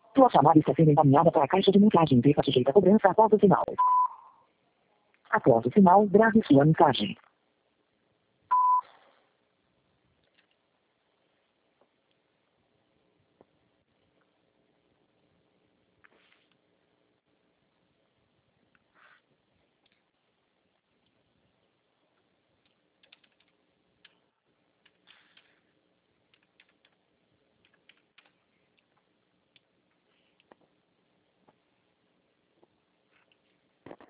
Tua chamada está sendo encaminhada para a caixa de mensagem. Fica sujeita a cobrança após o sinal. Após o sinal, grave sua mensagem.